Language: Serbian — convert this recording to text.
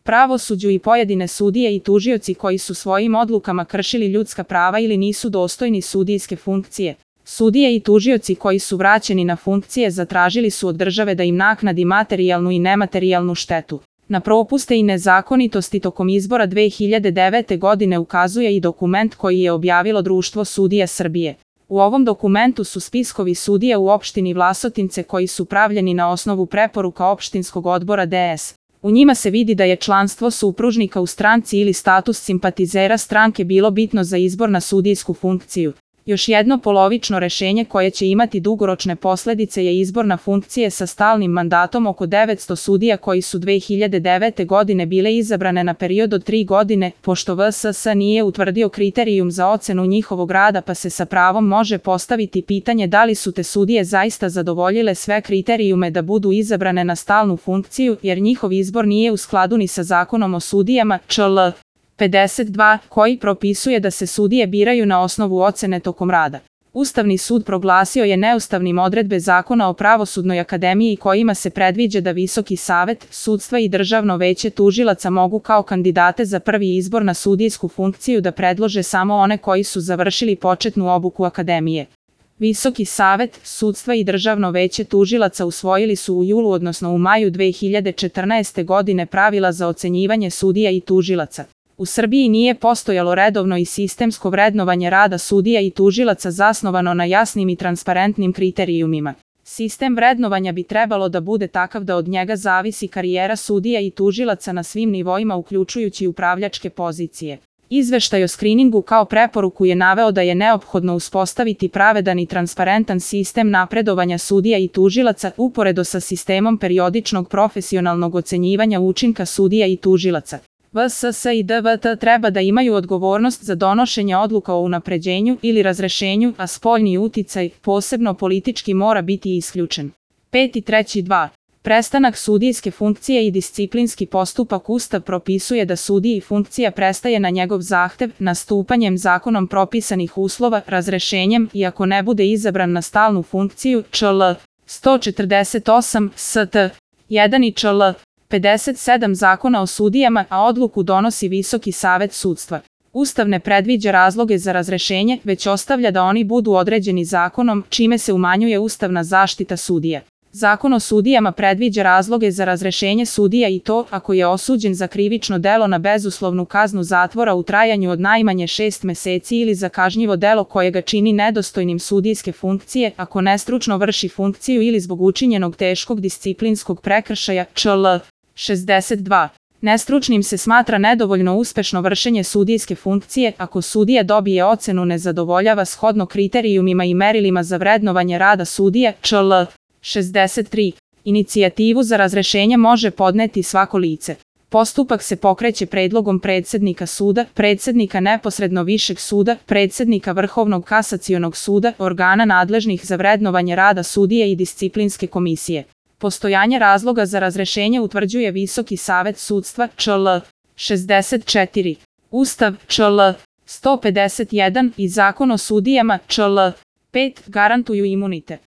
pravosuđu i pojedine sudije i tužioci koji su svojim odlukama kršili ljudska prava ili nisu dostojni sudijske funkcije. Sudije i tužioci koji su vraćeni na funkcije zatražili su od države da im naknadi materijalnu i nematerijalnu štetu. Na propuste i nezakonitosti tokom izbora 2009. godine ukazuje i dokument koji je objavilo Društvo sudija Srbije. U ovom dokumentu su spiskovi sudija u opštini Vlasotince koji su pravljeni na osnovu preporuka opštinskog odbora DS. U njima se vidi da je članstvo supružnika u stranci ili status simpatizera stranke bilo bitno za izbor na sudijsku funkciju. Još jedno polovično rešenje koje će imati dugoročne posledice je izbor na funkcije sa stalnim mandatom oko 900 sudija koji su 2009. godine bile izabrane na period od 3 godine, pošto VSS nije utvrdio kriterijum za ocenu njihovog rada pa se sa pravom može postaviti pitanje da li su te sudije zaista zadovoljile sve kriterijume da budu izabrane na stalnu funkciju jer njihov izbor nije u skladu ni sa Zakonom o sudijama, čl. 52, koji propisuje da se sudije biraju na osnovu ocene tokom rada. Ustavni sud proglasio je neustavnim odredbe Zakona o Pravosudnoj akademiji kojima se predviđa da Visoki savet sudstva i Državno veće tužilaca mogu kao kandidate za prvi izbor na sudijsku funkciju da predlože samo one koji su završili početnu obuku akademije. Visoki savet sudstva i Državno veće tužilaca usvojili su u julu odnosno u maju 2014. godine pravila za ocenjivanje sudija i tužilaca. U Srbiji nije postojalo redovno i sistemsko vrednovanje rada sudija i tužilaca zasnovano na jasnim i transparentnim kriterijumima. Sistem vrednovanja bi trebalo da bude takav da od njega zavisi karijera sudija i tužilaca na svim nivoima uključujući upravljačke pozicije. Izveštaj o skriningu kao preporuku je naveo da je neophodno uspostaviti pravedan i transparentan sistem napredovanja sudija i tužilaca uporedo sa sistemom periodičnog profesionalnog ocenjivanja učinka sudija i tužilaca. VSS i DVT treba da imaju odgovornost za donošenje odluka o unapređenju ili razrešenju, a spoljni uticaj, posebno politički, mora biti isključen. 5.3.2. Prestanak sudijske funkcije i disciplinski postupak. Ustav propisuje da sudiji funkcija prestaje na njegov zahtev, nastupanjem zakonom propisanih uslova, razrešenjem i ako ne bude izabran na stalnu funkciju, čl. 148 st. 1 i čl. 57 Zakona o sudijama, a odluku donosi Visoki savet sudstva. Ustav ne predviđa razloge za razrešenje, već ostavlja da oni budu određeni zakonom, čime se umanjuje ustavna zaštita sudija. Zakon o sudijama predviđa razloge za razrešenje sudija i to ako je osuđen za krivično delo na bezuslovnu kaznu zatvora u trajanju od najmanje 6 meseci ili za kažnjivo delo koje ga čini nedostojnim sudijske funkcije, ako nestručno vrši funkciju ili zbog učinjenog teškog disciplinskog prekršaja, čl. 62. Nestručnim se smatra nedovoljno uspešno vršenje sudijske funkcije ako sudija dobije ocenu nezadovoljava shodno kriterijumima i merilima za vrednovanje rada sudije, čl. 63. Inicijativu za razrešenje može podneti svako lice. Postupak se pokreće predlogom predsednika suda, predsednika neposredno višeg suda, predsednika Vrhovnog kasacionog suda, organa nadležnih za vrednovanje rada sudije i disciplinske komisije. Postojanje razloga za razrešenje utvrđuje Visoki savet sudstva, čl. 64. Ustav, čl. 151 i Zakon o sudijama, čl. 5 garantuju imunitet.